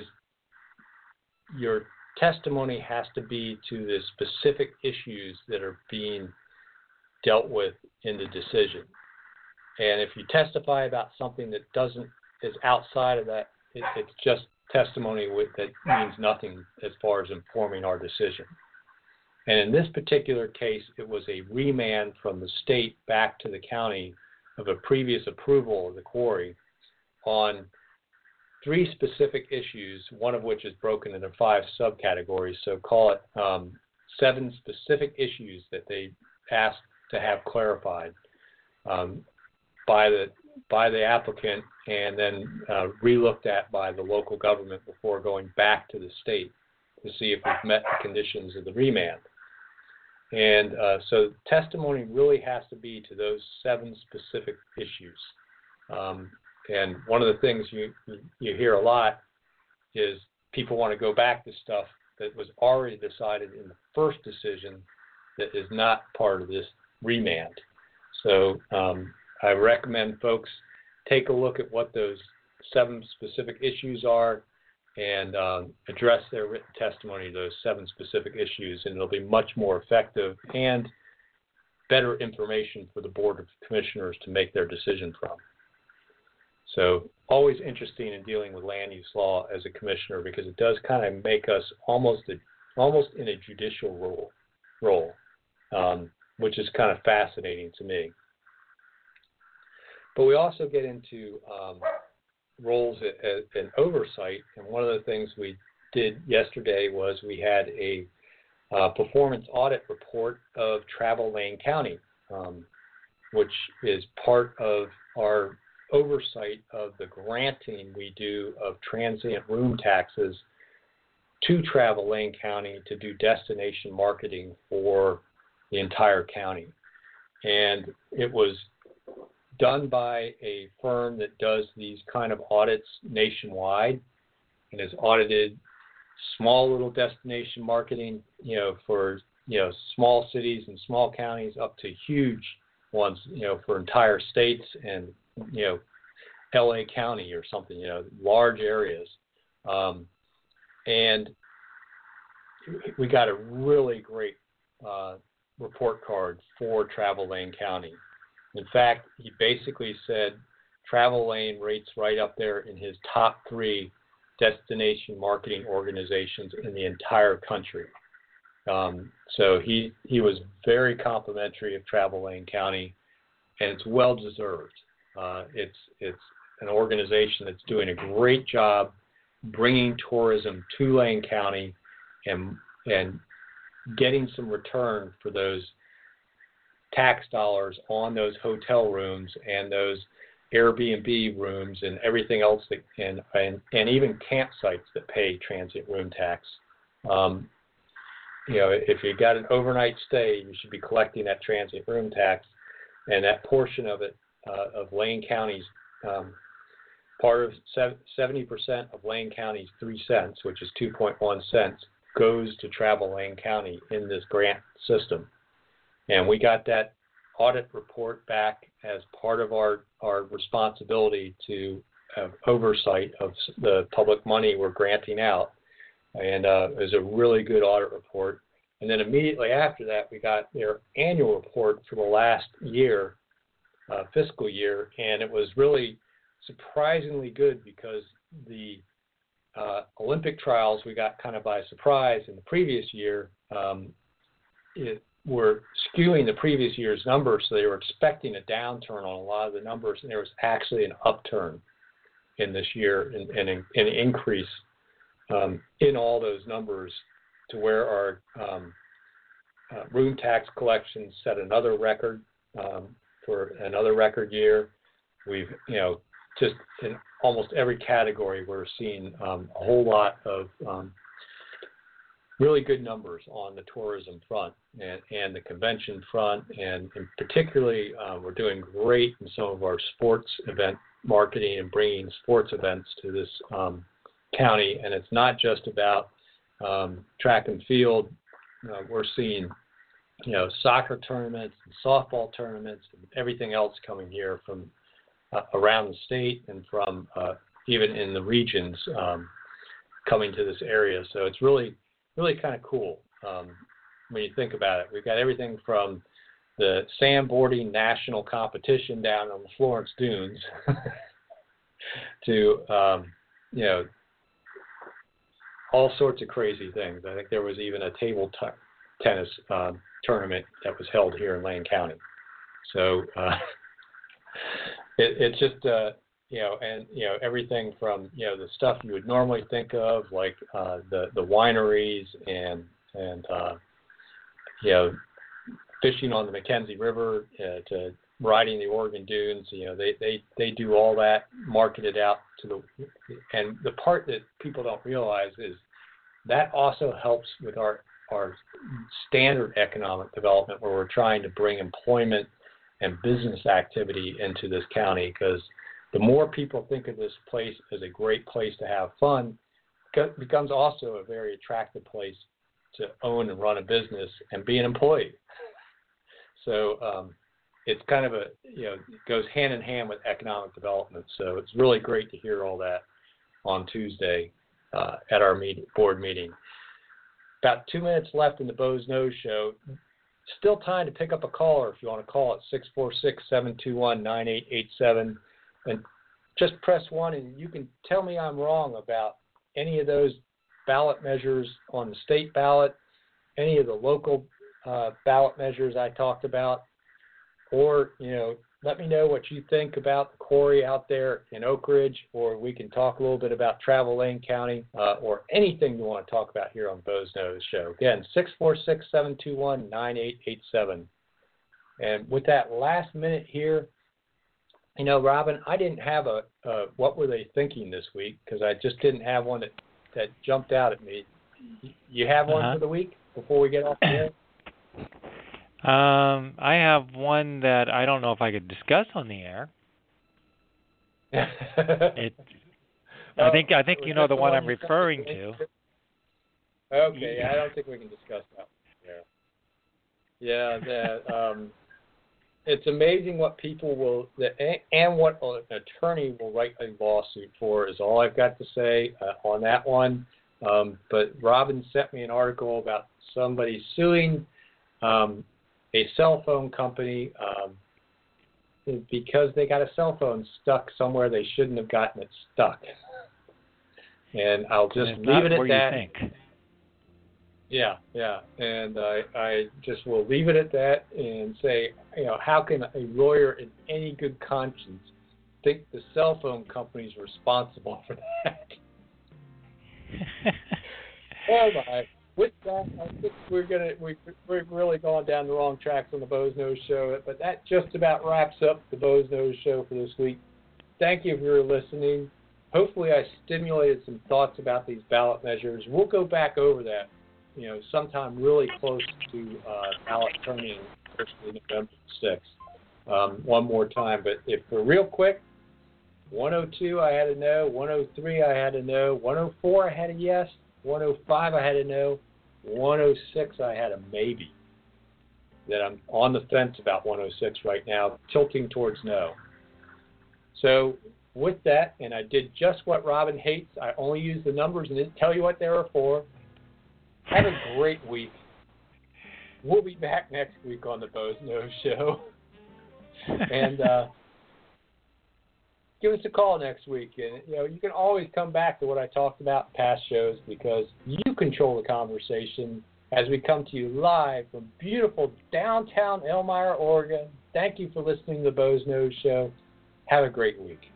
your testimony has to be to the specific issues that are being dealt with in the decision. And if you testify about something that doesn't is outside of that, it, it's just testimony with, that means nothing as far as informing our decision. And in this particular case, it was a remand from the state back to the county of a previous approval of the quarry on three specific issues, one of which is broken into five subcategories. So call it um, seven specific issues that they asked to have clarified um, by the by the applicant, and then uh, relooked at by the local government before going back to the state to see if we've met the conditions of the remand. And uh, so testimony really has to be to those seven specific issues. Um, and one of the things you you hear a lot is people want to go back to stuff that was already decided in the first decision that is not part of this remand. So um, I recommend folks take a look at what those seven specific issues are and um, address their written testimony to those seven specific issues, and it'll be much more effective and better information for the Board of Commissioners to make their decision from. So always interesting in dealing with land use law as a commissioner, because it does kind of make us almost a, almost in a judicial role, role um, which is kind of fascinating to me. But we also get into um, roles in oversight, and one of the things we did yesterday was we had a uh, performance audit report of Travel Lane County, um, which is part of our oversight of the granting we do of transient room taxes to Travel Lane County to do destination marketing for the entire county. And it was done by a firm that does these kind of audits nationwide and has audited small little destination marketing, you know, for, you know, small cities and small counties up to huge ones, you know, for entire states and, you know, L A County or something, you know, large areas. Um, and we got a really great uh, report card for Travel Lane County. In fact, he basically said Travel Lane rates right up there in his top three destination marketing organizations in the entire country. Um, so he he was very complimentary of Travel Lane County, and it's well deserved. Uh, it's it's an organization that's doing a great job bringing tourism to Lane County and and getting some return for those tax dollars on those hotel rooms and those Airbnb rooms and everything else that and and, and even campsites that pay transient room tax. Um, you know, if you got an overnight stay, you should be collecting that transient room tax, and that portion of it uh, of Lane County's um, part of seventy percent of Lane County's three cents, which is two point one cents, goes to Travel Lane County in this grant system. And we got that audit report back as part of our, our responsibility to have oversight of the public money we're granting out. And uh, it was a really good audit report. And then immediately after that, we got their annual report for the last year, uh, fiscal year, and it was really surprisingly good because the uh, Olympic trials we got kind of by surprise in the previous year. Um, it, were skewing the previous year's numbers, so they were expecting a downturn on a lot of the numbers, and there was actually an upturn in this year and an, an, an increase um, in all those numbers to where our um, uh, room tax collections set another record um, for another record year. We've, you know, just in almost every category, we're seeing um, a whole lot of um, really good numbers on the tourism front and, and the convention front, and, and particularly uh, we're doing great in some of our sports event marketing and bringing sports events to this um, county. And it's not just about um, track and field. Uh, we're seeing, you know, soccer tournaments and softball tournaments and everything else coming here from uh, around the state and from uh, even in the regions um, coming to this area. So it's really really kind of cool um, when you think about it. We've got everything from the sandboarding national competition down on the Florence Dunes to, um, you know, all sorts of crazy things. I think there was even a table t- tennis um, tournament that was held here in Lane County. So uh, it, it's just, uh, you know, and, you know, everything from, you know, the stuff you would normally think of, like uh, the, the wineries and, and uh, you know, fishing on the Mackenzie River uh, to riding the Oregon Dunes. You know, they, they, they do all that, market it out to the, and the part that people don't realize is that also helps with our, our standard economic development, where we're trying to bring employment and business activity into this county, because the more people think of this place as a great place to have fun, it becomes also a very attractive place to own and run a business and be an employee. So um, it's kind of a, you know, it goes hand in hand with economic development. So it's really great to hear all that on Tuesday uh, at our meet, board meeting. About two minutes left in the Bo's Nose Show. Still time to pick up a caller if you want to call at six four six, seven two one, nine eight eight seven. And just press one, and you can tell me I'm wrong about any of those ballot measures on the state ballot, any of the local uh, ballot measures I talked about, or, you know, let me know what you think about the quarry out there in Oak Ridge, or we can talk a little bit about Travel Lane County, uh, or anything you want to talk about here on Bo's Nose Show. Again, six four six, seven two one, nine eight eight seven. And with that last minute here, you know, Robin, I didn't have a uh, what were they thinking this week, because I just didn't have one that, that jumped out at me. You have one uh-huh. for the week before we get off the air? Um, I have one that I don't know if I could discuss on the air. it, I think I think you know the, the one, one I'm referring to. Okay, yeah. I don't think we can discuss that. Yeah, yeah. That, um, it's amazing what people will that, and what an attorney will write a lawsuit for is all I've got to say uh, on that one. Um, but Robin sent me an article about somebody suing um, a cell phone company um, because they got a cell phone stuck somewhere they shouldn't have gotten it stuck. And I'll just and leave it at where that. You think. Yeah, yeah. And I, I just will leave it at that and say, you know, how can a lawyer in any good conscience think the cell phone company is responsible for that? Oh my. With that, I think we're gonna we we've really gone down the wrong tracks on the Bo's Nose Show, but that just about wraps up the Bo's Nose Show for this week. thank you for listening. Hopefully I stimulated some thoughts about these ballot measures. We'll go back over that, you know, sometime really close to uh, ballot turning, especially November sixth, um, one more time. But if for real quick, one oh two I had a no, one oh three I had a no, one oh four I had a yes, one oh five I had a no, one oh six I had a maybe. That I'm on the fence about one oh six right now, tilting towards no. So with that, and I did just what Robin hates, I only used the numbers and didn't tell you what they were for. Have a great week. We'll be back next week on the Bo's Nose Show. And uh, give us a call next week. And you know, you can always come back to what I talked about in past shows because you control the conversation as we come to you live from beautiful downtown Elmira, Oregon. Thank you for listening to the Bo's Nose Show. Have a great week.